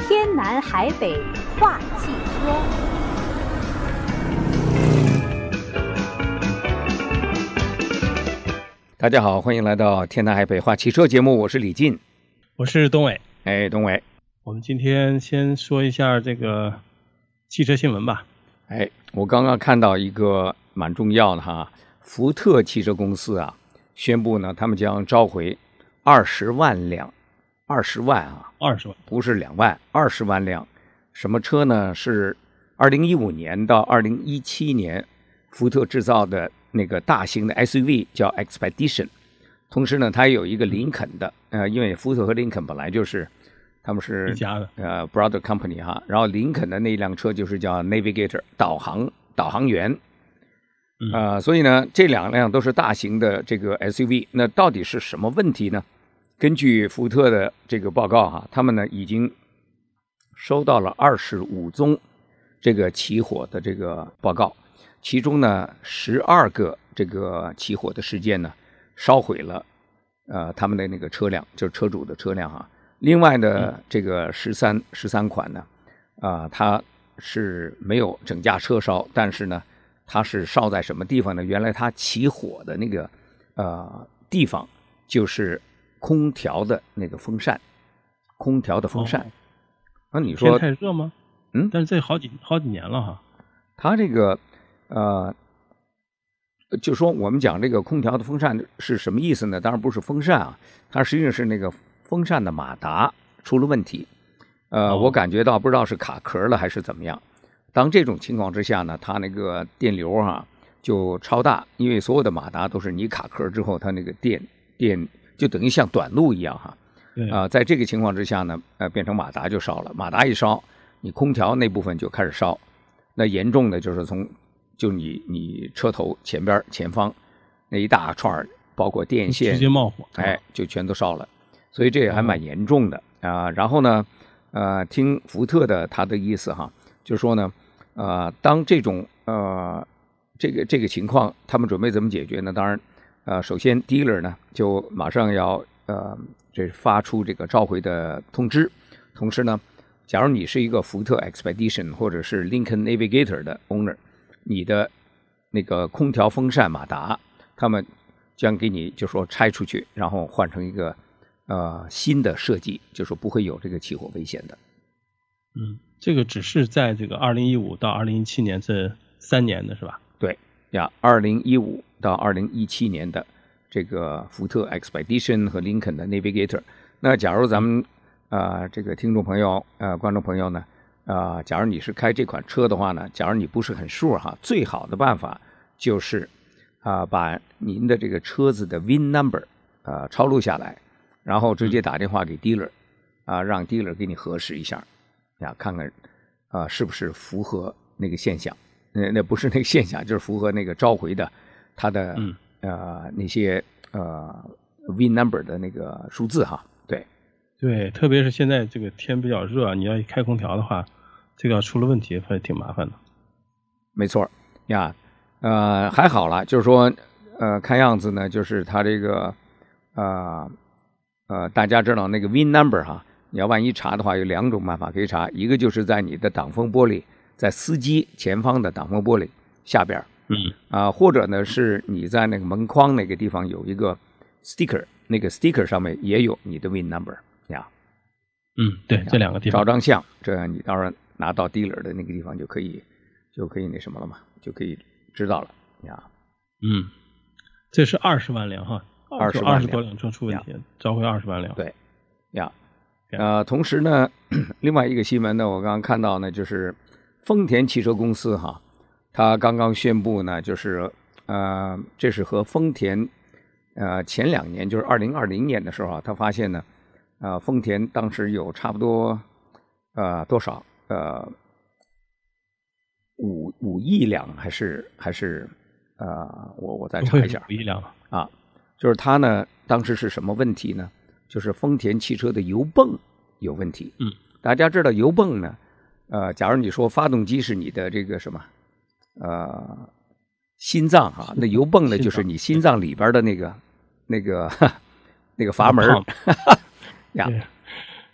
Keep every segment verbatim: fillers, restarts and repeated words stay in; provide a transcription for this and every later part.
天南海北话汽车。 大家好，欢迎来到天南海北话汽车节目，我是李进， 我是东伟。 哎，东伟， 我们今天先说一下这个汽车新闻吧。 哎，我刚刚看到一个蛮重要的哈，福特汽车公司啊，宣布呢，他们将召回二十万辆，二十万啊， 二十万， 不是两万，二十万辆。什么车呢？是二零一五年到二零一七年福特制造的那个大型的 S U V 叫 Expedition， 同时呢，它也有一个林肯的，呃，因为福特和林肯本来就是他们是一家的， 呃 brother company 哈，然后林肯的那辆车就是叫 Navigator 导航导航员，呃，所以呢，这两辆都是大型的这个 S U V， 那到底是什么问题呢？根据福特的这个报告哈，他们呢已经收到了二十五宗这个起火的这个报告。其中呢，十二个这个起火的事件呢，烧毁了呃他们的那个车辆，就是车主的车辆哈。另外呢，这个十三十三款呢，啊、呃，它是没有整架车烧，但是呢，它是烧在什么地方呢？原来它起火的那个呃地方就是空调的那个风扇，空调的风扇。 哦、 那你说天太热吗？ 嗯， 但是这好几好几年了哈。 它这个。呃，就说我们讲这个空调的风扇是什么意思呢？当然不是风扇啊，它实际上是那个风扇的马达出了问题。呃， 哦、 我感觉到不知道是卡壳了还是怎么样。当这种情况之下呢，它那个电流啊就超大，因为所有的马达都是你卡壳之后，它那个电电就等于像短路一样哈。啊、呃，在这个情况之下呢，呃，变成马达就烧了，马达一烧，你空调那部分就开始烧。那严重的就是从就你你车头前边前方那一大串，包括电线直接冒火， 哎，就全都烧了，所以这也还蛮严重的啊、呃。然后呢，呃，听福特的他的意思哈，就是说呢，呃，当这种呃这个这个情况，他们准备怎么解决呢？当然，呃，首先 dealer 呢就马上要呃这发出这个召回的通知，同时呢，假如你是一个福特 Expedition 或者是 Lincoln Navigator 的 owner。你的那个空调风扇马达，他们将给你就说拆出去，然后换成一个呃新的设计，就说不会有这个起火危险的。 嗯，这个只是在这个二零一五到二零一七年这三年的是吧？ 对呀，二零一五到二零一七年的这个福特 Expedition 和林肯的 Navigator。那假如咱们啊、呃、这个听众朋友呃观众朋友呢？啊、呃，假如你是开这款车的话呢，假如你不是很 sure 哈，最好的办法就是啊、呃，把您的这个车子的 V I N number 啊、呃、抄录下来，然后直接打电话给 dealer 啊、呃，让 dealer 给你核实一下，呀，看看啊、呃、是不是符合那个现象，那那不是那个现象，就是符合那个召回的它的、嗯、呃那些呃 V I N number 的那个数字哈，对对，特别是现在这个天比较热，你要开空调的话。这个要出了问题还挺麻烦的。 没错呀，呃，还好了，就是说，呃，看样子呢，就是它这个，呃，呃，大家知道那个 V I N number 哈，你要万一查的话，有两种办法可以查，一个就是在你的挡风玻璃，在司机前方的挡风玻璃下边， 嗯， 啊、呃，或者呢是你在那个门框那个地方有一个 sticker， 那个 sticker 上面也有你的 V I N number 呀。 嗯，对，这两个地方照张相，这样你当然拿到 dealer 的那个地方就可以，就可以那什么了嘛，就可以知道了呀。 嗯，这是二十万辆哈， 二十二十多辆车出问题，召回二十万辆。 对，呀，呃，同时呢，另外一个新闻呢，我刚刚看到呢，就是丰田汽车公司哈，它刚刚宣布呢，就是呃，这是和丰田呃前两年，就是二零二零年的时候啊，他发现呢。呃，丰田当时有差不多呃多少呃五五亿辆还是还是呃我我再查一下五亿辆啊，就是它呢当时是什么问题呢？就是丰田汽车的油泵有问题。 嗯， 大家知道油泵呢，呃，假如你说发动机是你的这个什么呃心脏哈，那油泵呢就是你心脏里边的那个那个那个阀门。呀，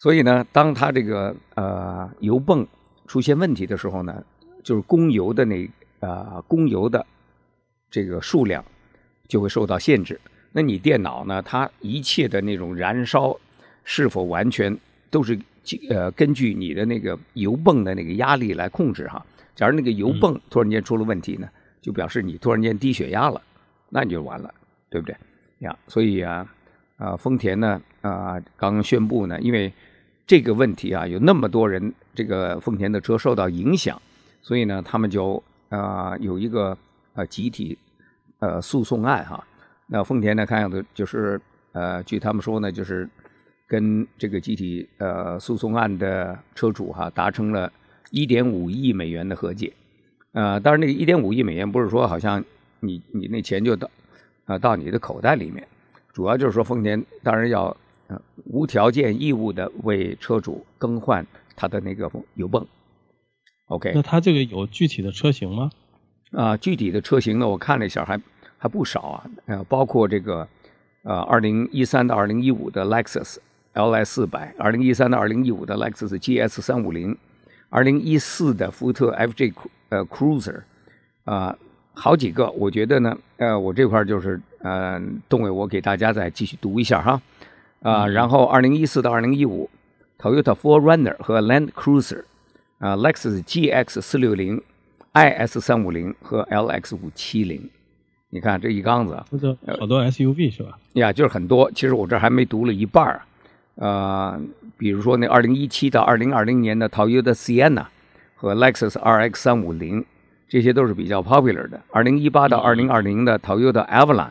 所以呢，当它这个呃油泵出现问题的时候呢，就是供油的那呃供油的这个数量就会受到限制。那你电脑呢，它一切的那种燃烧是否完全都是呃根据你的那个油泵的那个压力来控制哈。假如那个油泵突然间出了问题呢，就表示你突然间低血压了，那你就完了，对不对呀？所以啊，啊丰田呢啊刚刚宣布呢，因为这个问题啊有那么多人这个丰田的车受到影响，所以呢他们就啊有一个呃集体呃诉讼案哈。那丰田呢看样子就是呃据他们说呢，就是跟这个集体呃诉讼案的车主哈达成了一点五亿美元的和解。呃当然那个一点五亿美元不是说好像你你那钱就到啊、呃、到你的口袋里面，主要就是说丰田当然要呃无条件义务的为车主更换他的那个油泵。 OK， 那它这个有具体的车型吗？ 啊、呃、具体的车型呢我看了一下还还不少啊，呃包括这个呃二零一三到二零一五的 Lexus L S 四百， 二零一三到二零一五的 Lexus G S 三五零， 二零一四的福特 F J 呃 Cruiser 啊、呃，好几个。我觉得呢，呃，我这块就是呃，东伟我给大家再继续读一下哈啊、呃嗯，然后二零一四到二零一五 Toyota four runner 和 Land Cruiser 啊、呃、，Lexus G X 四六零、I S 三五零和 L X 五七零。你看这一缸子， 好多 S U V 是吧？ 呀，就是很多。其实我这还没读了一半儿。呃，比如说那二零一七到二零二零年的 Toyota Sienna 和 Lexus R X 三五零，这些都是比较 popular 的。二零一八到二零二零的 Toyota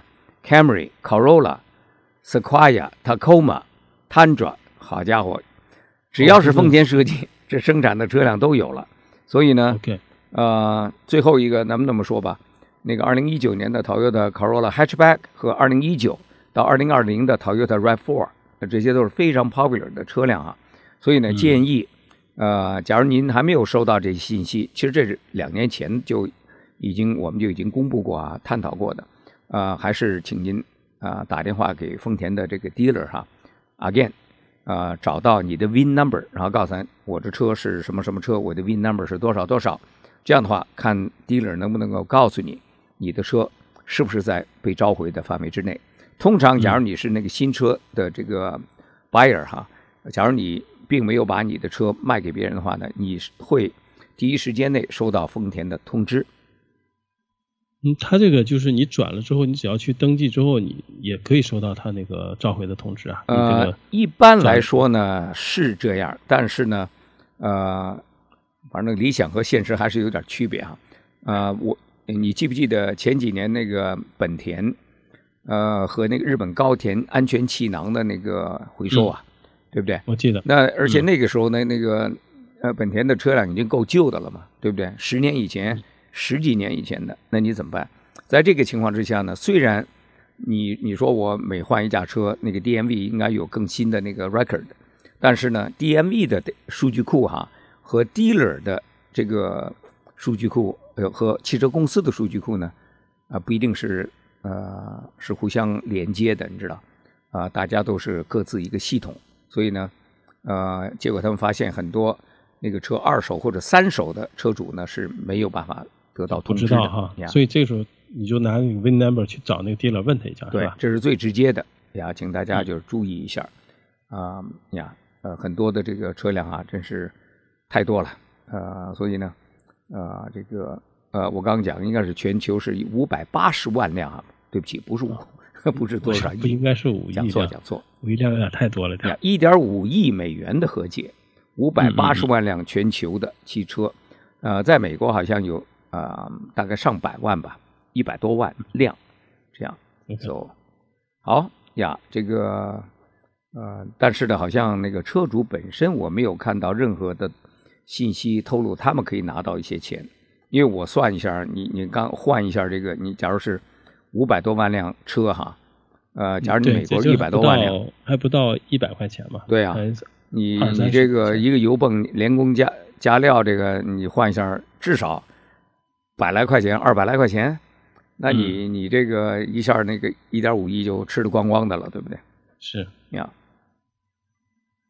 Avalon、Camry、Corolla、Sequoia、Tacoma、Tundra， 好家伙，只要是丰田设计，这生产的车辆都有了。所以呢， okay. 呃，最后一个咱们这么说吧。那个二零一九年的 Toyota Corolla Hatchback 和二零一九到二零二零的 Toyota RAV 四， 这些都是非常 popular 的车辆啊。所以呢，建议呃，假如您还没有收到这些信息，其实这是两年前就已经我们就已经公布过啊，探讨过的啊、呃，还是请您啊、呃、打电话给丰田的这个 dealer 哈 ，again 啊、呃，找到你的 V I N number， 然后告诉他我这车是什么什么车，我的 V I N number 是多少多少，这样的话，看 dealer 能不能够告诉你。你的车是不是在被召回的范围之内？通常，假如你是那个新车的这个 buyer 哈，假如你并没有把你的车卖给别人的话呢，你会第一时间内收到丰田的通知。 嗯，他这个就是你转了之后，你只要去登记之后，你也可以收到他那个召回的通知啊。 呃， 这个一般来说呢是这样，但是呢，呃，反正理想和现实还是有点区别哈。呃，我。你记不记得前几年那个本田，呃，和那个日本高田安全气囊的那个回收啊，嗯、对不对？ 我记得。 那而且那个时候呢，嗯、那个呃，本田的车辆已经够旧的了嘛，对不对？十年以前、嗯、十几年以前的，那你怎么办？在这个情况之下呢，虽然你你说我每换一架车，那个 D M V 应该有更新的那个 record， 但是呢 ，D M V 的数据库哈和 dealer 的这个数据库。呃，和汽车公司的数据库呢，啊、呃，不一定是呃是互相连接的，你知道，啊、呃，大家都是各自一个系统，所以呢，呃，结果他们发现很多那个车二手或者三手的车主呢是没有办法得到通知的哈，所以这个时候你就拿那个 V I N number 去找那个 dealer 问他一下， 对， 是吧？ 这是最直接的呀，请大家就是注意一下啊、嗯呃、呀，呃，很多的这个车辆啊，真是太多了，呃，所以呢。呃，这个呃，我刚刚讲应该是全球是五百八十万辆啊，对不起，不是五，不是多少亿， 不应该是五亿， 讲错讲错， 五亿辆有点太多了，点一点五亿美元的和解，五百八十万辆全球的汽车，嗯、呃，在美国好像有啊、呃，大概上百万吧，一百多万辆，这样， okay. so 好呀，这个呃，但是呢，好像那个车主本身我没有看到任何的。信息透露，他们可以拿到一些钱，因为我算一下，你你刚换一下这个，你假如是五百多万辆车哈，呃，假如你美国一百多万辆， 还不到一百块钱嘛？ 对啊，你你这个一个油泵连工加加料，这个你换一下，至少百来块钱，二百来块钱，那你、嗯、你这个一下那个一点五亿就吃得光光的了，对不对？ 是呀。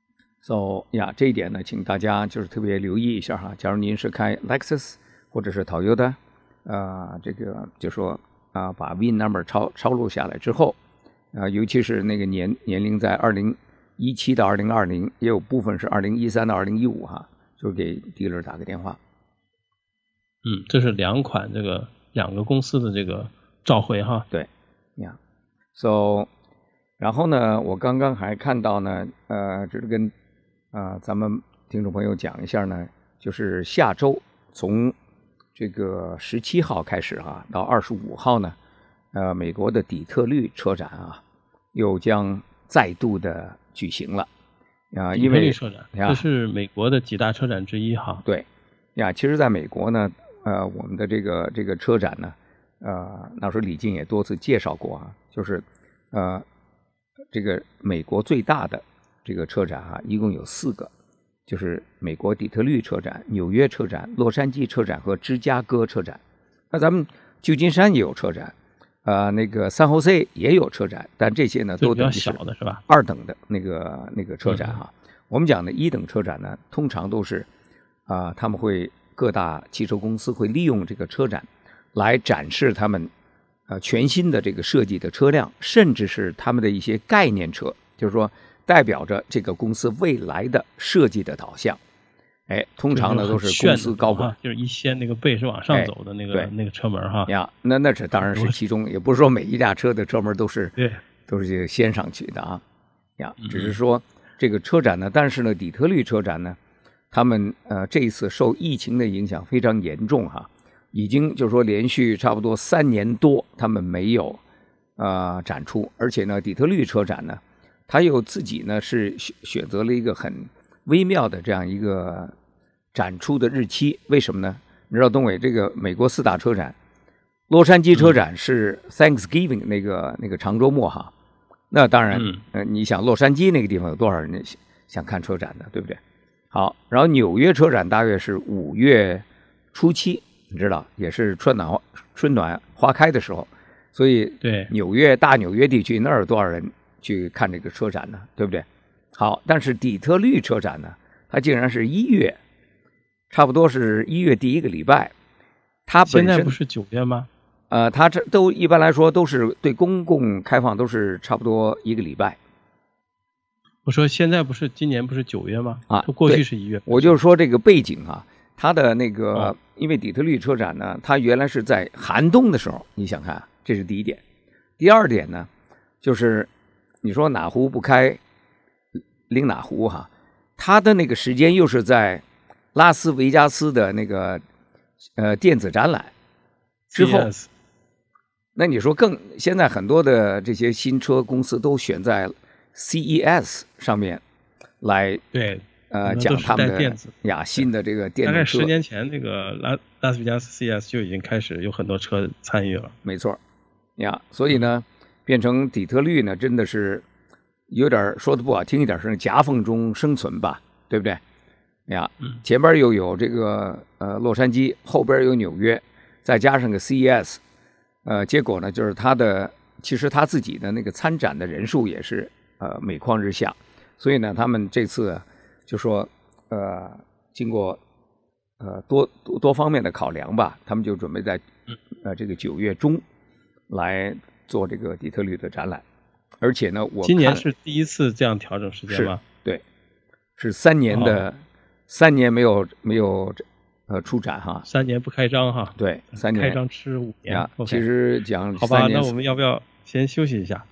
So 呀，这一点呢，请大家就是特别留意一下哈。假如您是开 Lexus 或者是 Toyota， 呃，这个就说啊、呃，把 V I N number 抄抄录下来之后，啊、呃，尤其是那个年年龄在二零一七到二零二零，也有部分是二零一三到二零一五哈，就给 dealer 打个电话。 嗯，这是两款这个两个公司的这个召回哈。 对，呀 ，so， 然后呢，我刚刚还看到呢，呃，这是跟啊、呃、咱们听众朋友讲一下呢，就是下周从这个十七号开始啊，到二十五号呢，呃，美国的底特律车展啊，又将再度的举行了啊，因为车展这是美国的几大车展之一哈。 对，呀，其实在美国呢。呃，我们的这个这个车展呢，呃，那时候李静也多次介绍过啊，就是呃，这个美国最大的这个车展啊，一共有四个，就是美国底特律车展、纽约车展、洛杉矶车展和芝加哥车展。那咱们旧金山也有车展，呃，那个San Jose也有车展，但这些呢都等于是小的是吧？ 二等的那个那个车展哈、啊。嗯、我们讲的一等车展呢，通常都是啊、呃，他们会。各大汽车公司会利用这个车展来展示他们呃全新的这个设计的车辆，甚至是他们的一些概念车，就是说代表着这个公司未来的设计的导向。哎，通常呢都是公司高管， 就是一掀那个背是往上走的那个、哎、那个车门哈。 呀，那那是当然是其中，也不是说每一辆车的车门都是对都是这个掀上去的啊。呀，只是说这个车展呢，但是呢，底特律车展呢。他们呃这一次受疫情的影响非常严重哈，已经就是说连续差不多三年多他们没有呃展出，而且呢底特律车展呢，它又自己呢是选选择了一个很微妙的这样一个展出的日期，为什么呢？你知道东伟这个美国四大车展，洛杉矶车展是 Thanksgiving 那个那个长周末哈，那当然呃你想洛杉矶那个地方有多少人想看车展的，对不对？好，然后纽约车展大约是五月初七，你知道，也是春暖花春暖花开的时候，所以对纽约大纽约地区那儿有多少人去看这个车展呢？对不对？好，但是底特律车展呢，它竟然是一月，差不多是一月第一个礼拜，它本身现在不是九月吗？ 呃，它这都一般来说都是对公共开放，都是差不多一个礼拜。 我说现在不是今年不是九月吗？ 啊， 过去是一月。 我就是说这个背景啊，它的那个，哦、因为底特律车展呢，它原来是在寒冬的时候，你想看，这是第一点。第二点呢，就是你说哪壶不开拎哪壶哈，它的那个时间又是在拉斯维加斯的那个呃电子展览之后。 Yes. 那你说更现在很多的这些新车公司都选在C E S 上面来对呃讲他们的呀新的这个电动车。 大概十年前那个拉拉斯维加斯 C E S 就已经开始有很多车参与了。 没错呀，所以呢，变成底特律呢，真的是有点说的不好听一点是夹缝中生存吧，对不对？呀，前边又有这个呃洛杉矶，后边有纽约，再加上个 C E S， 呃，结果呢就是他的其实他自己的那个参展的人数也是。呃，每况日下，所以呢，他们这次就说，呃，经过呃多多多方面的考量吧，他们就准备在呃这个九月中来做这个底特律的展览，而且呢，我今年是第一次这样调整时间吗？ 对，是三年的、哦、三年没有没有呃出展哈， 三年不开张哈， 对，三年开张吃五年呀。其实讲好吧，那我们要不要先休息一下？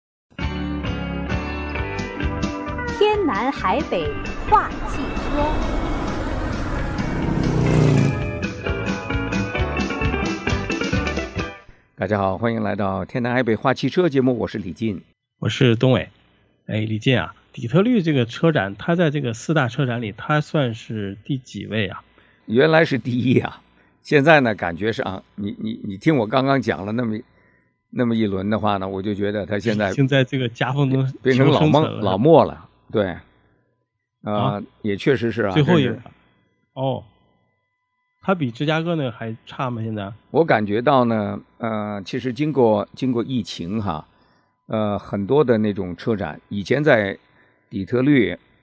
天南海北话汽车。 大家好，欢迎来到天南海北话汽车节目，我是李进， 我是东伟。哎，李进啊，底特律这个车展，它在这个四大车展里，它算是第几位啊？ 原来是第一啊，现在呢，感觉上你你你听我刚刚讲了那么那么一轮的话呢，我就觉得它现在现在这个夹缝中变成老孟老莫了。对，啊、呃，也确实是啊。 最后一个，哦，它比芝加哥那个还差吗？现在我感觉到呢，呃，其实经过经过疫情哈，呃，很多的那种车展，以前在底特律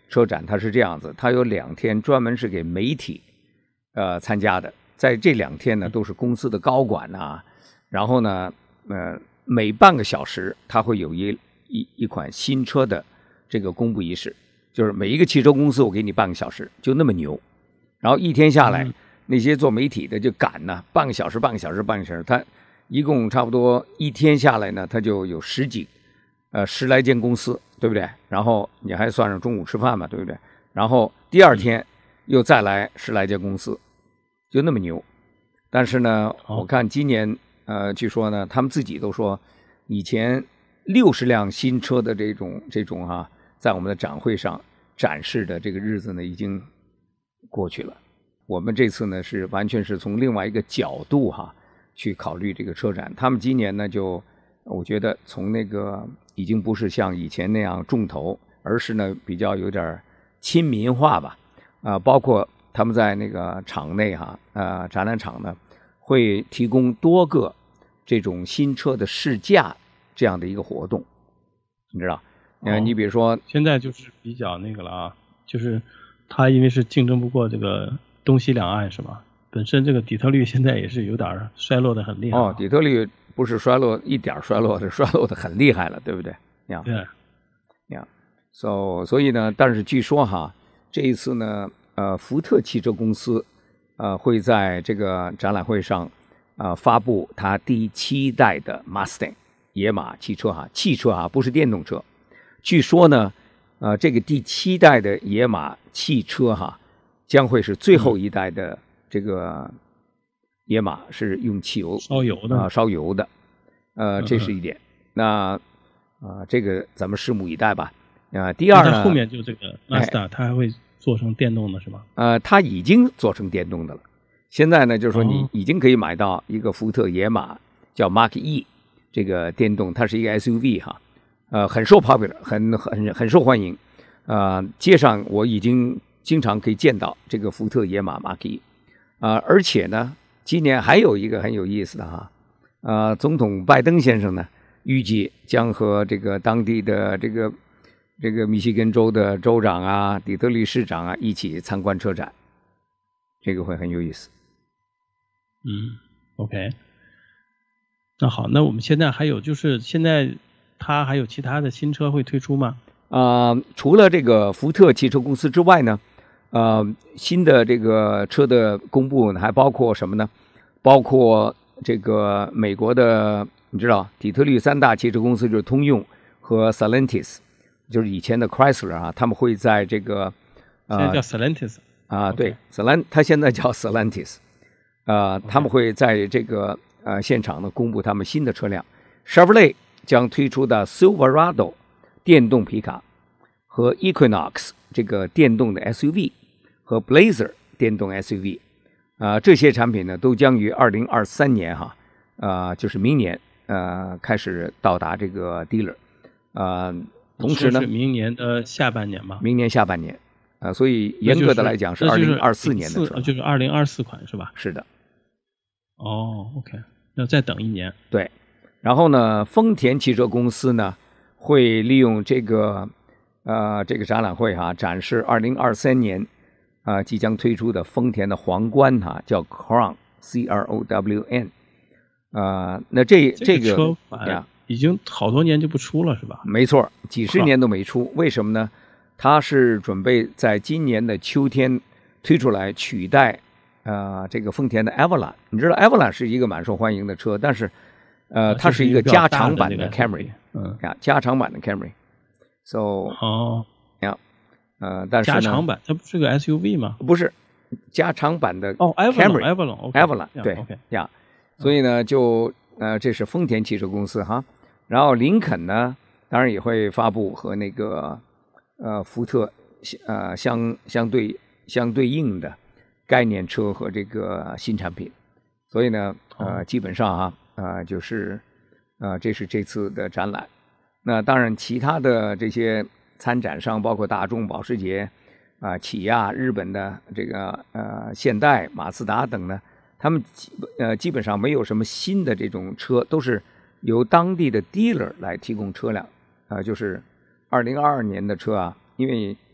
车展它是这样子，它有两天专门是给媒体呃参加的，在这两天呢都是公司的高管啊，然后呢呃每半个小时它会有一一一款新车的这个公布仪式，就是每一个汽车公司我给你半个小时，就那么牛。然后一天下来，嗯、那些做媒体的就赶呢，半个小时半个小时半个小时，他一共差不多一天下来呢，他就有十几呃十来间公司，对不对？然后你还算上中午吃饭嘛，对不对？然后第二天又再来十来间公司，就那么牛。但是呢，我看今年呃，据说呢，他们自己都说，以前六十辆新车的这种这种啊，在我们的展会上展示的这个日子呢，已经过去了。我们这次呢是完全是从另外一个角度哈去考虑这个车展。他们今年呢就我觉得从那个已经不是像以前那样重头，而是呢比较有点亲民化吧。啊、呃，包括他们在那个场内哈呃展览场呢会提供多个这种新车的试驾这样的一个活动，你知道？呃，哦、你比如说现在就是比较那个了啊，就是它因为是竞争不过这个东西两岸是吧？本身这个底特律现在也是有点衰落的很厉害。 哦，底特律不是衰落一点衰落的，衰落的很厉害了，对不对？呀， 对， 呀，所所以呢，但是据说哈，这一次呢，呃，福特汽车公司呃会在这个展览会上啊、呃、发布它第七代的 Mustang 野马汽车哈，汽车啊不是电动车。据说呢，呃，这个第七代的野马汽车哈。将会是最后一代的这个野马是用汽油烧油的啊、呃，烧油的，呃，这是一点。那啊、呃，这个咱们拭目以待吧。啊、呃，第二呢， 后面就这个 Mazda 它还会做成电动的是吗？ 呃，它已经做成电动的了。现在呢，就是说你已经可以买到一个福特野马叫 Mark E 这个电动，它是一个 S U V 哈，呃，很受 popular， 很很很受欢迎。呃，街上我已经。经常可以见到这个福特野马 Mark E， 啊、呃，而且呢，今年还有一个很有意思的哈，呃，总统拜登先生呢，预计将和这个当地的这个这个密西根州的州长啊、底特律市长啊一起参观车展，这个会很有意思。 嗯 ，OK， 那好，那我们现在还有就是现在它还有其他的新车会推出吗？ 啊、呃，除了这个福特汽车公司之外呢？呃，新的这个车的公布呢，还包括什么呢？包括这个美国的，你知道，底特律三大汽车公司就是通用和 Stellantis， 就是以前的 Chrysler 啊，他们会在这个呃，现在叫 Stellantis 啊，对 ，Stellant， 它现在叫 Stellantis， 呃， 他们会在这个呃现场呢公布他们新的车辆 ，Chevrolet 将推出的 Silverado 电动皮卡和 Equinox 这个电动的 S U V。和 Blazer 电动 S U V， 啊、呃，这些产品呢都将于二零二三年哈，啊、呃，就是明年呃开始到达这个 dealer， 啊、呃，同时呢， 是明年的下半年吧？ 明年下半年，啊、呃，所以严格的来讲是二零二四年的车， 就是二零二四款是吧？ 是的。 哦 ，OK， 要再等一年。 对，然后呢，丰田汽车公司呢会利用这个呃这个展览会哈，展示二零二三年。啊、呃，即将推出的丰田的皇冠哈、啊，叫 Crown C R O W N， 啊、呃，那这这个车款已经好多年就不出了是吧？ 没错，几十年都没出，为什么呢？它是准备在今年的秋天推出来取代呃这个丰田的 Avalon。你知道 Avalon 是一个蛮受欢迎的车，但是呃它是一个加长版的 Camry， 嗯啊，加长版的 Camry，so 哦。 呃，但是呢， 加长版它不是个 S U V 吗？ 不是，加长版的哦 Camry，Avalon，Avalon， okay, 对 ，okay. 呀，所以呢，就呃，这是丰田汽车公司哈，然后林肯呢，当然也会发布和那个呃福特呃相相对相对应的概念车和这个新产品，所以呢，呃，基本上啊，呃，就是呃，这是这次的展览，那当然其他的这些。参展商包括大众、保时捷、啊、呃、起亚、日本的这个呃现代、马自达等呢，他们基呃基本上没有什么新的这种车，都是由当地的 dealer 来提供车辆啊、呃，就是二零二二年的车啊，因为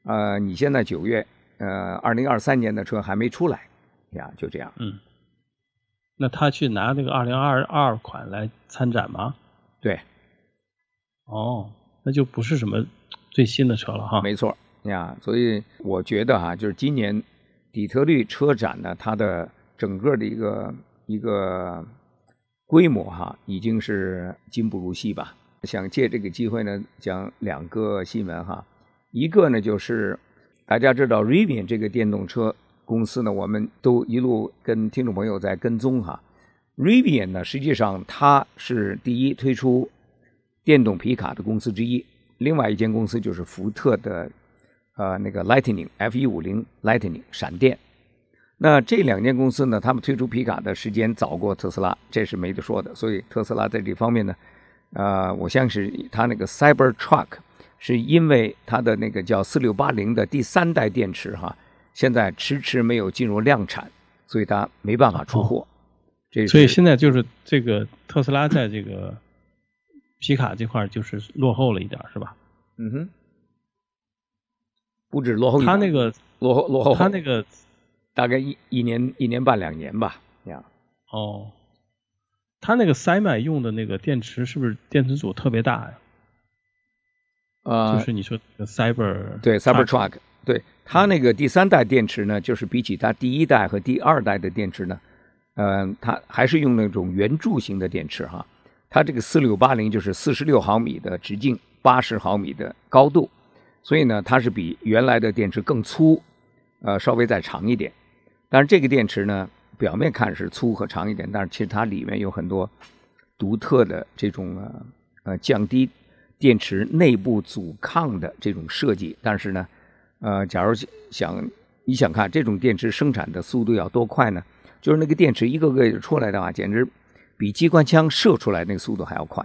呃，你现在九月，呃，二零二三年的车还没出来呀，就这样。 嗯，那他去拿那个二零二二款来参展吗？ 对。 哦，那就不是什么最新的车了哈。 没错呀，所以我觉得哈，就是今年底特律车展呢，它的整个的一个一个规模哈，已经是今不如昔吧。想借这个机会呢，讲两个新闻哈。一个呢，就是大家知道 Rivian 这个电动车公司呢，我们都一路跟听众朋友在跟踪哈。Rivian 呢，实际上它是第一推出电动皮卡的公司之一。另外一间公司就是福特的呃那个 Lightning F 一五零 Lightning 闪电。那这两间公司呢，他们推出皮卡的时间早过特斯拉，这是没得说的。所以特斯拉在这方面呢，呃，我相信它那个 Cybertruck 是因为它的那个叫四六八零的第三代电池哈，现在迟迟没有进入量产，所以它没办法出货。哦、这所以现在就是这个特斯拉在这个皮卡这块就是落后了一点，是吧？ 嗯哼，不止落后一点， 他那个落后落后， 他那个大概一一年一年半两年吧，呀。 哦，他那个塞麦用的那个电池是不是电池组特别大呀？ 呃， 就是你说这个 Cyber 对 Cybertruck， 对它那个第三代电池呢，就是比起它第一代和第二代的电池呢，嗯、呃，它还是用那种圆柱形的电池哈。它这个四六八零就是四十六毫米的直径，八十毫米的高度，所以呢，它是比原来的电池更粗，呃，稍微再长一点。但是这个电池呢，表面看是粗和长一点，但是其实它里面有很多独特的这种呃呃降低电池内部阻抗的这种设计。但是呢，呃，假如想你想看这种电池生产的速度要多快呢？就是那个电池一个个出来的话，简直比机关枪射出来那个速度还要快。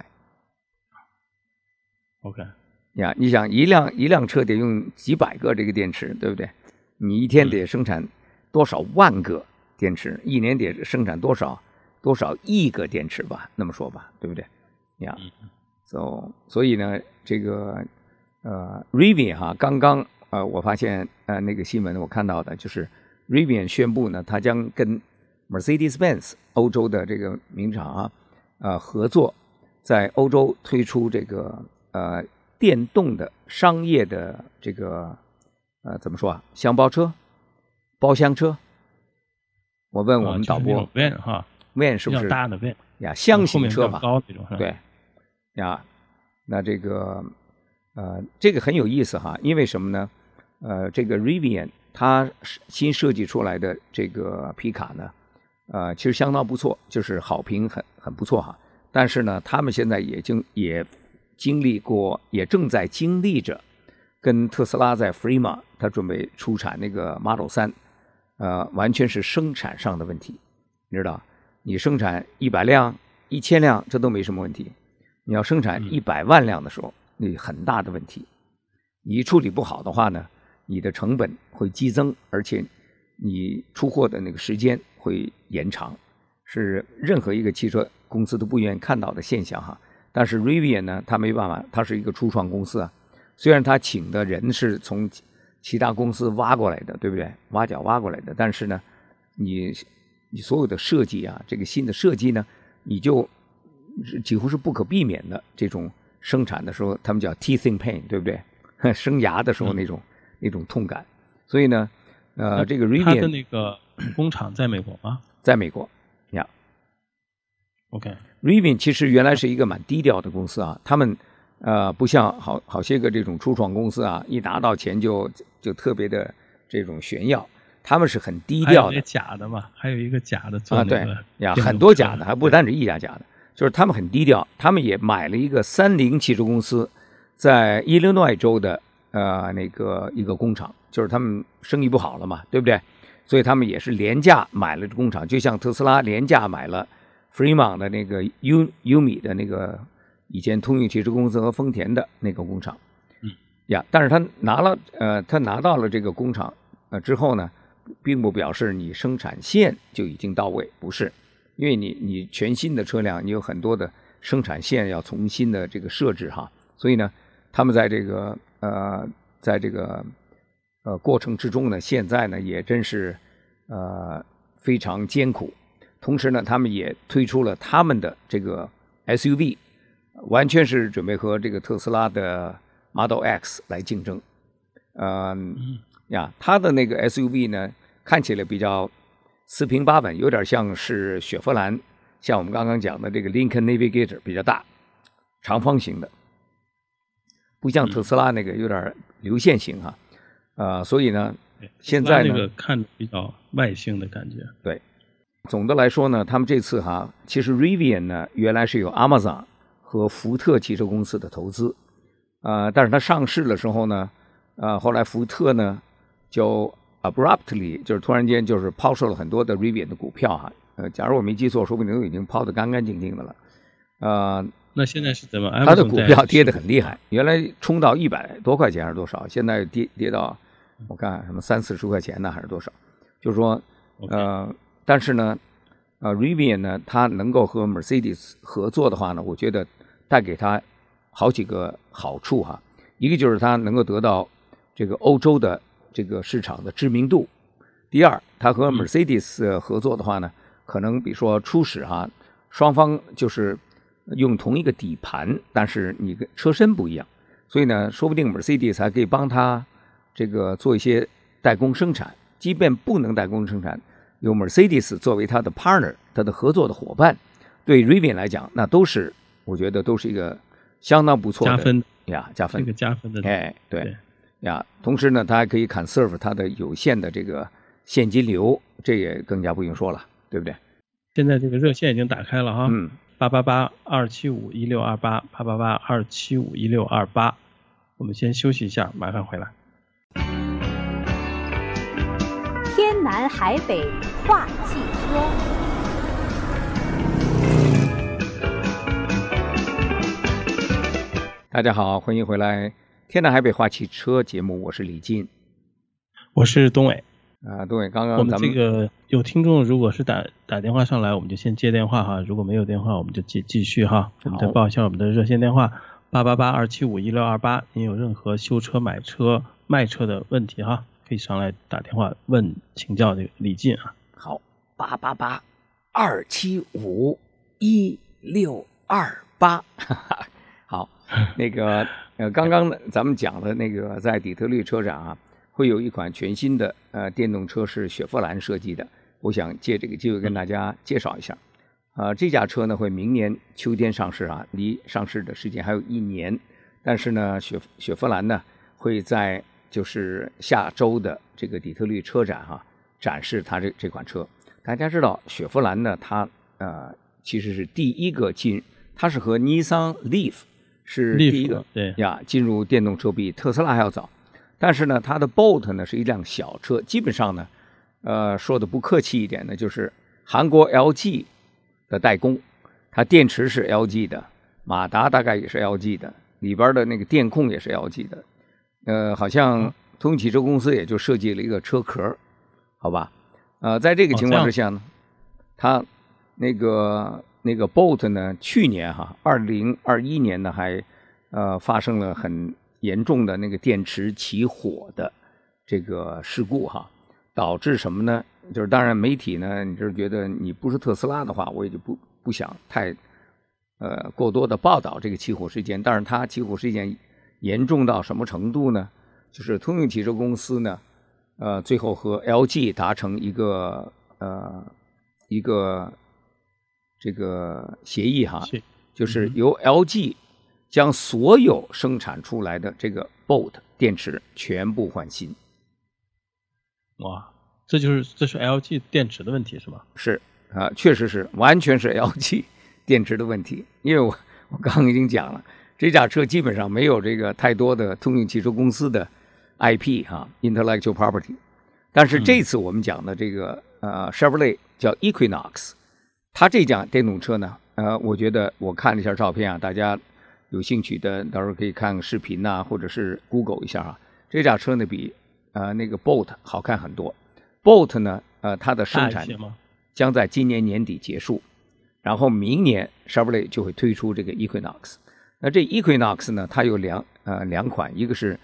OK， 呀，你想一辆一辆车得用几百个这个电池，对不对？你一天得生产多少万个电池，一年得生产多少多少亿个电池吧？那么说吧，对不对？呀，so, 所以呢，这个呃 Rivian 哈，刚刚呃我发现呃那个新闻我看到的就是 Rivian 宣布呢，它将跟 Mercedes-Benz 欧洲的这个名厂啊，呃合作，在欧洲推出这个呃电动的商业的这个呃怎么说啊，箱包车、包厢车。我问我们导播 van 哈 van 是不是大的 van 呀？箱型车吧， 高那种对呀。那这个呃这个很有意思哈，因为什么呢？呃，这个 Rivian 它新设计出来的这个皮卡呢，呃，其实相当不错，就是好评很很不错哈。但是呢，他们现在也经也经历过，也正在经历着跟特斯拉在 Fremont 它准备出产那个 Model 三，呃，完全是生产上的问题。你知道，你生产一百辆、一千辆，这都没什么问题。你要生产一百万辆的时候，那很大的问题。你处理不好的话呢，你的成本会激增，而且你出货的那个时间会延长，是任何一个汽车公司都不愿意看到的现象哈。但是 Rivian 呢，它没办法，它是一个初创公司啊。虽然它请的人是从其他公司挖过来的，对不对？挖角挖过来的，但是呢，你你所有的设计啊，这个新的设计呢，你就几乎是不可避免的。这种生产的时候，他们叫 teething pain， 对不对？生牙的时候那种、嗯、那种痛感。所以呢，呃，这个 Rivian 它的那个工厂在美国吗？ 在美国呀。 OK，Rivian、 okay. 其实原来是一个蛮低调的公司啊，他们呃不像好好些个这种初创公司啊，一拿到钱就就特别的这种炫耀，他们是很低调的。 还有假的嘛，还有一个假的做那个、 啊、对呀，很多假的，还不单止一家假的，就是他们很低调。他们也买了一个三菱汽车公司，在伊利诺州的呃那个一个工厂，就是他们生意不好了嘛，对不对？所以他们也是廉价买了这工厂，就像特斯拉廉价买了 Fremont 的那个 U Umi 的那个以前通用汽车公司和丰田的那个工厂。 嗯呀，但是他拿了呃，他拿到了这个工厂呃之后呢，并不表示你生产线就已经到位，不是，因为你你全新的车辆，你有很多的生产线要重新的这个设置哈，所以呢，他们在这个呃，在这个呃过程之中呢，现在呢也真是呃非常艰苦。同时呢，他们也推出了他们的这个 S U V， 完全是准备和这个特斯拉的 Model X 来竞争。呃、嗯呀，它的那个 S U V 呢，看起来比较四平八稳，有点像是雪佛兰，像我们刚刚讲的这个 Lincoln Navigator 比较大，长方形的，不像特斯拉那个有点流线型哈。呃，所以呢，现在呢， 这个看着比较外星的感觉。 对。总的来说呢，他们这次哈，其实 Rivian 呢原来是有 Amazon 和福特汽车公司的投资，呃，但是它上市的时候呢，呃，后来福特呢就 abruptly 就是突然间就是抛售了很多的 Rivian 的股票哈，呃，假如我没记错，说不定都已经抛得干干净净的了，呃， 那现在是怎么？ 它的股票跌得很厉害，原来冲到一百多块钱还是多少，现在跌跌到我看什么三四十块钱呢还是多少，就是说呃。Okay. 但是呢，呃 ，Rivian 呢，它能够和 Mercedes 合作的话呢，我觉得带给它好几个好处哈。一个就是它能够得到这个欧洲的这个市场的知名度。第二，它和 Mercedes 合作的话呢，可能比如说初始哈，双方就是用同一个底盘，但是你跟车身不一样，所以呢，说不定 Mercedes 还可以帮它这个做一些代工生产，即便不能代工生产。有 Mercedes 作为它的 partner， 它的合作的伙伴，对 Rivian 来讲，那都是我觉得都是一个相当不错的加分呀，加分， 这个加分的， 哎，对， 对呀，同时呢，它还可以 conserve 它的有限的这个现金流，这也更加不用说了，对不对？ 现在这个热线已经打开了哈， 嗯， 八八八二七五一六二八，八八八二七五一六二八，我们先休息一下，马上回来。 天南海北话汽车。 大家好，欢迎回来天南海北话汽车节目，我是李进， 我是东伟啊，东伟，刚刚我们这个有听众如果是打打电话上来，我们就先接电话哈，如果没有电话我们就继继续哈，我们再报一下我们的热线电话八八八二七五一六二八，您有任何修车、买车、卖车的问题哈，可以上来打电话问请教这个李进啊。 好，八八八二七五一六二八，好，那个呃，刚刚呢咱们讲的那个在底特律车展啊，会有一款全新的呃电动车是雪佛兰设计的，我想借这个机会跟大家介绍一下。呃，这架车呢会明年秋天上市啊，离上市的时间还有一年，但是呢，雪雪佛兰呢会在就是下周的这个底特律车展哈、啊、展示它这这款车。大家知道雪佛兰呢，它呃其实是第一个进，它是和尼桑 Leaf 是第一个对呀进入电动车，比特斯拉还要早。但是呢，它的 Bolt 呢是一辆小车，基本上呢，呃说的不客气一点呢，就是韩国 L G 的代工，它电池是 L G 的，马达大概也是 L G 的，里边的那个电控也是 L G 的。呃，好像通用汽车公司也就设计了一个车壳，好吧？呃，在这个情况之下呢，它那个那个 Bolt 呢，去年哈，二零二一年呢，还呃发生了很严重的那个电池起火的这个事故哈，导致什么呢？就是当然媒体呢，你就是觉得你不是特斯拉的话，我也就不不想太呃过多的报道这个起火事件。但是它起火事件严重到什么程度呢？就是通用汽车公司呢，呃，最后和 L G 达成一个呃一个这个协议哈，就是由 L G 将所有生产出来的这个 Bolt 电池全部换新。 哇，这就是这是 L G 电池的问题是吧？ 是啊、呃，确实是完全是 L G 电池的问题，因为我我刚刚已经讲了。这架车基本上没有这个太多的通用汽车公司的 I P 哈 ，intellectual property。但是这次我们讲的这个呃 Chevrolet 叫 Equinox， 它这辆电动车呢，呃，我觉得我看了一下照片啊，大家有兴趣的到时候可以看视频呐、啊，或者是 Google 一下啊。这架车呢比呃那个 Bolt 好看很多。Bolt 呢，呃，它的生产将在今年年底结束，然后明年 Chevrolet 就会推出这个 Equinox。那这 Equinox 呢，它有两呃两款，一个是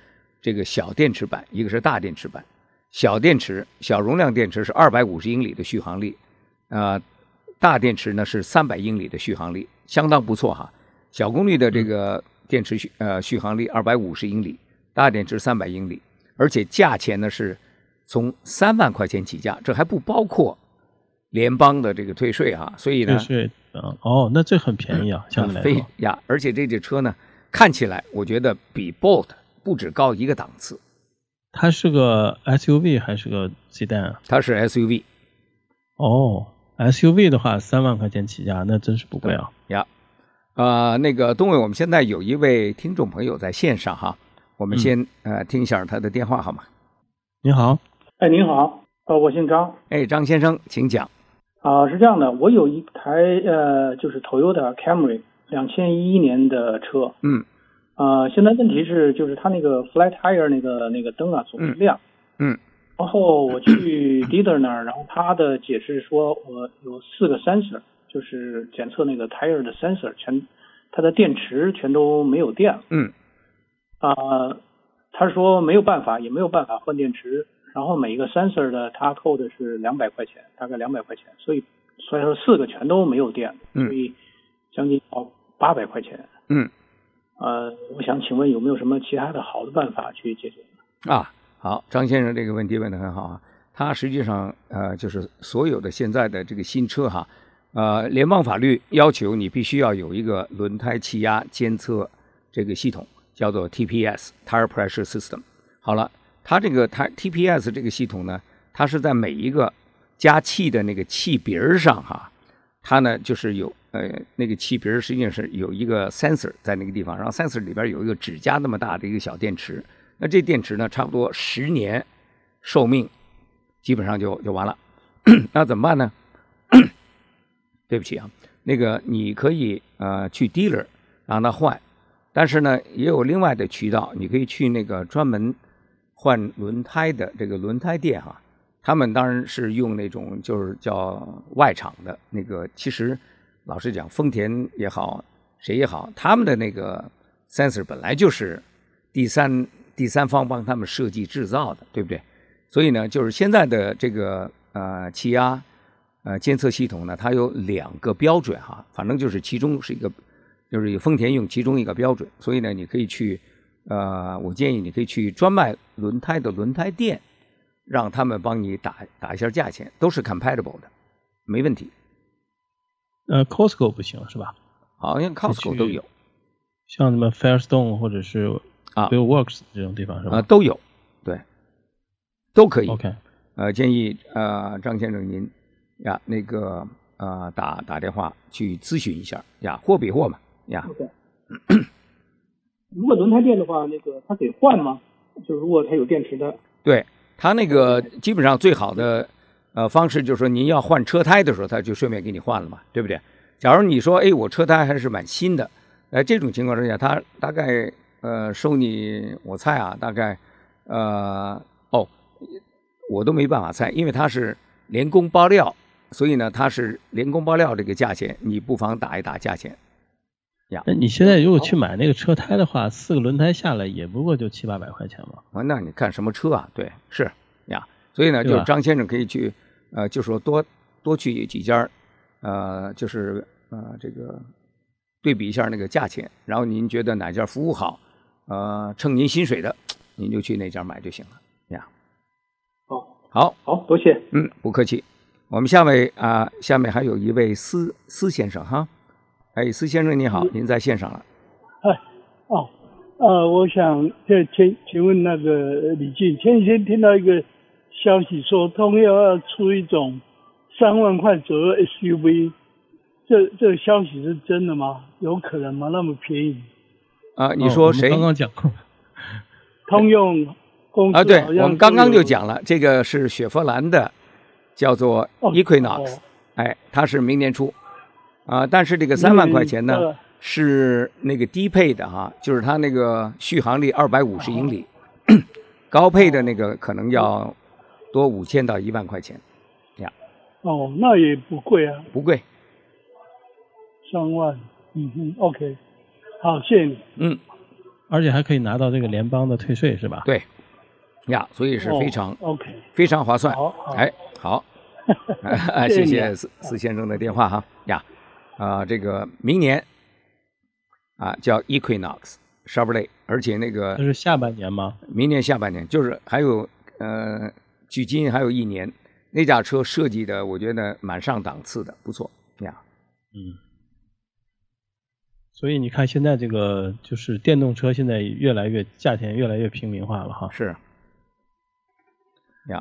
这个小电池版，一个是大电池版。小电池、小容量电池是二百五十英里的续航力，呃，大电池呢是三百英里的续航力，相当不错哈。小功率的这个电池续呃续航力二百五十英里，大电池三百英里，而且价钱呢是从三万块钱起价，这还不包括联邦的这个退税哈，所以呢， 退税啊，哦，那这很便宜啊，相对来说呀，而且这这车呢，看起来我觉得比 Bolt 不止高一个档次。 它是个 S U V 还是个 sedan 啊？ 它是 S U V。 哦 ，S U V 的话三万块钱起价，那真是不贵啊。 呀，呃，那个东伟，我们现在有一位听众朋友在线上哈，我们先、嗯、呃听一下他的电话好吗？ 你好。 哎，您好，呃，我姓张。 哎，张先生，请讲。 啊、呃，是这样的，我有一台呃，就是 Toyota Camry 两千一一年的车。 嗯。 呃，现在问题是，就是它那个 flat tire 那个那个灯啊总是亮。 嗯。嗯然后我去 dealer 那儿，然后他的解释说，我有四个 sensor， 就是检测那个 tire 的 sensor 全，它的电池全都没有电了。 嗯。 啊、呃，他说没有办法，也没有办法换电池。然后每一个 sensor 的他扣的是两百块钱，大概两百块钱，所以所以说四个全都没有电，所以将近要八百块钱。 嗯。 呃，我想请问有没有什么其他的好的办法去解决呢？ 啊，好，张先生这个问题问得很好啊。他实际上呃，就是所有的现在的这个新车哈，呃，联邦法律要求你必须要有一个轮胎气压监测这个系统，叫做 T P S（Tire Pressure System）。好了。它这个它 T P S 这个系统呢，它是在每一个加气的那个气鼻上哈，它呢就是有呃那个气鼻实际上是有一个 sensor 在那个地方，然后 sensor 里边有一个指甲那么大的一个小电池，那这电池呢差不多十年寿命，基本上就就完了。那怎么办呢？对不起啊，那个你可以呃去 dealer 让他换，但是呢也有另外的渠道，你可以去那个专门换轮胎的这个轮胎店哈，他们当然是用那种就是叫外厂的那个，其实老实讲，丰田也好，谁也好，他们的那个 sensor 本来就是第三第三方帮他们设计制造的，对不对？所以呢，就是现在的这个呃气压呃监测系统呢，它有两个标准哈，反正就是其中是一个，就是有丰田用其中一个标准，所以呢，你可以去。呃，我建议你可以去专卖轮胎的轮胎店，让他们帮你打打一下价钱，都是 compatible 的，没问题。 呃 ，Costco 不行是吧？ 好像 Costco 都有， 像什么 Firestone 或者是啊 Bill Works 这种地方是吧？ 啊，都有，对，都可以。 OK， 呃，建议呃张先生您呀那个呃打打电话去咨询一下呀，货比货嘛呀。 Okay. 如果轮胎店的话，那个它得换吗？就如果它有电池的， 对它那个基本上最好的呃方式就是说，您要换车胎的时候，它就顺便给你换了嘛，对不对？假如你说，哎，我车胎还是蛮新的，呃，这种情况之下，它大概呃收你，我猜啊，大概呃哦，我都没办法猜，因为它是连工包料，所以呢，它是连工包料这个价钱，你不妨打一打价钱。 那你现在如果去买那个车胎的话，四个轮胎下来也不过就七八百块钱嘛。 啊，那你看什么车啊？对，是呀。所以呢，就是张先生可以去，呃，就说多多去几家，呃，就是呃这个对比一下那个价钱，然后您觉得哪家服务好，呃，称您薪水的，您就去那家买就行了呀。 好， 好， 好多谢。 嗯，不客气。我们下位啊、呃，下面还有一位司司先生哈。哎，司先生你好，您在线上了。 哎，哦，呃，我想这请请问那个李静，前几天听到一个消息说，通用要出一种三万块左右 S U V， 这这个消息是真的吗？有可能吗？那么便宜？ 啊，你说谁？ 哦、刚刚讲过。 通用公司啊，对， 我们刚刚就讲了，这个是雪佛兰的，叫做 Equinox，、哦哦、哎，它是明年出。啊，但是这个三万块钱呢，嗯、是那个低配的哈、啊，就是它那个续航力二百五十英里，哦、高配的那个可能要多五千到一万块钱，呀。 哦，那也不贵啊。 不贵。 三万，嗯哼 ，OK， 好，谢谢你。 嗯， 而且还可以拿到这个联邦的退税是吧？ 对，呀，所以是非常、 哦、OK 非常划算。 好，好哎，好，谢谢司司先生的电话哈呀，啊、呃，这个明年啊叫 Equinox Chevrolet， 而且那个这是下半年吗？ 明年下半年，就是还有呃，距今还有一年，那架车设计的我觉得蛮上档次的，不错呀。 嗯。所以你看，现在这个就是电动车，现在越来越价钱越来越平民化了哈。 是，呀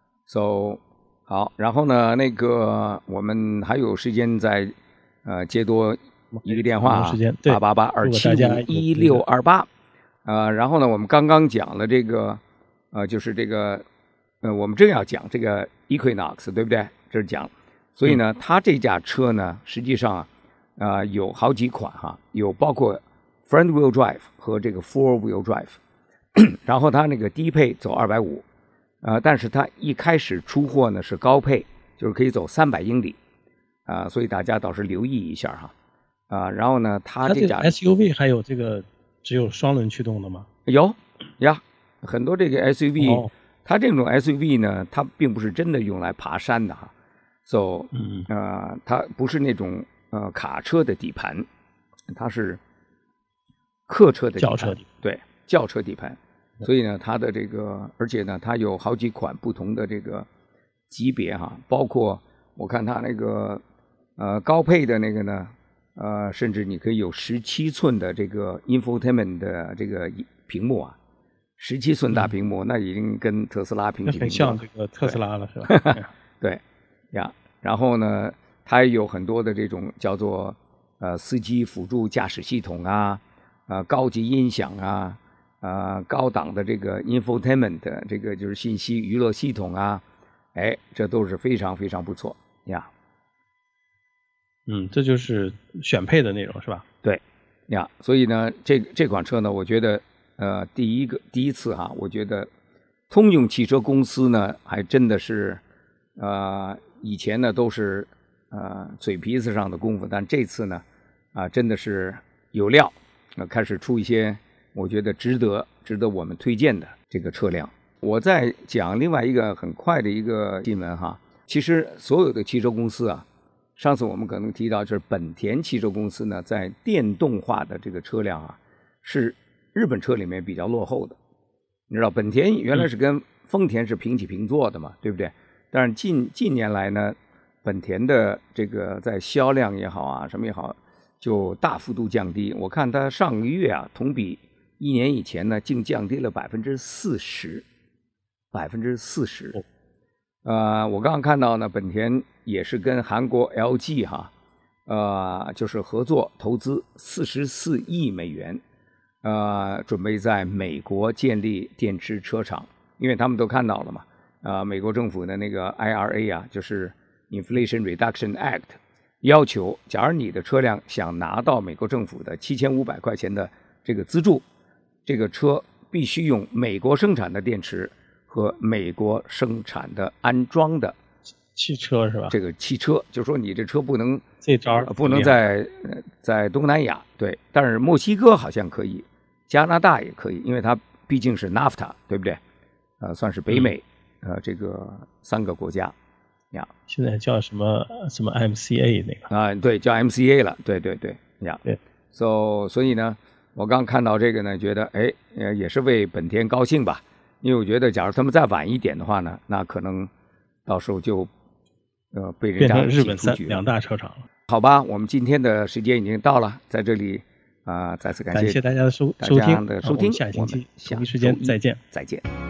，so 好，然后呢，那个我们还有时间再呃接多一个电话啊，八八八二七五一六二八，呃，然后呢，我们刚刚讲了这个呃，就是这个呃，我们正要讲这个 Equinox， 对不对？这是讲，所以呢，嗯、它这架车呢，实际上啊。啊、呃，有好几款哈，有包括 front wheel drive 和这个 four wheel drive， 然后它那个低配走二百五，呃，但是它一开始出货呢是高配，就是可以走三百英里，啊、呃，所以大家倒是留意一下哈，啊、呃，然后呢，它这架 S U V 还有这个只有双轮驱动的吗？ 有呀，很多这个 S U V，、哦、它这种 S U V 呢，它并不是真的用来爬山的哈 ，so， 嗯呃，它不是那种。呃，卡车的底盘，它是客车的底盘， 轿车对，轿车底盘，所以呢，它的这个，而且呢，它有好几款不同的这个级别哈，包括我看它那个呃高配的那个呢，呃，甚至你可以有十七寸的这个 infotainment 的这个屏幕啊，十七寸大屏幕，嗯、那已经跟特斯拉平起平坐， 很像这个特斯拉了，是吧？ 对呀，然后呢？它也有很多的这种叫做呃司机辅助驾驶系统啊，呃高级音响啊，呃高档的这个 infotainment 这个就是信息娱乐系统啊，哎，这都是非常非常不错呀。 嗯，这就是选配的内容是吧？ 对呀，所以呢，这这款车呢，我觉得呃第一个第一次哈，我觉得通用汽车公司呢还真的是呃以前呢都是。呃，嘴皮子上的功夫，但这次呢，啊、呃，真的是有料，呃，开始出一些我觉得值得值得我们推荐的这个车辆。我再讲另外一个很快的一个新闻哈，其实所有的汽车公司啊，上次我们可能提到，就是本田汽车公司呢，在电动化的这个车辆啊，是日本车里面比较落后的。你知道，本田原来是跟丰田是平起平坐的嘛，对不对？但是近近年来呢。本田的这个在销量也好啊，什么也好，就大幅度降低。我看它上个月啊，同比一年以前呢，竟降低了百分之四十，百分之四十。呃，我刚刚看到呢，本田也是跟韩国 L G 哈，呃，就是合作投资四十四亿美元，呃，准备在美国建立电池车厂，因为他们都看到了嘛，呃，美国政府的那个 I R A 啊，就是。Inflation Reduction Act 要求，假如你的车辆想拿到美国政府的七千五百块钱的这个资助，这个车必须用美国生产的电池和美国生产的安装的汽车是吧？ 这个汽车，就是说你这车不能这招不能在在东南亚对，但是墨西哥好像可以，加拿大也可以，因为它毕竟是 NAFTA 对不对？呃，算是北美、嗯、呃这个三个国家。 现在叫什么什么 M C A 那个啊，对，叫 M C A 了，对对对呀， 对， so 所以呢，我刚看到这个呢，觉得哎，呃，也是为本田高兴吧，因为我觉得，假如他们再晚一点的话呢，那可能到时候就呃被人家变成日本三两大车厂了。 好吧，我们今天的时间已经到了，在这里啊、呃，再次感谢感谢大家的收收听的收听， 下星期同一时间再见， 再见。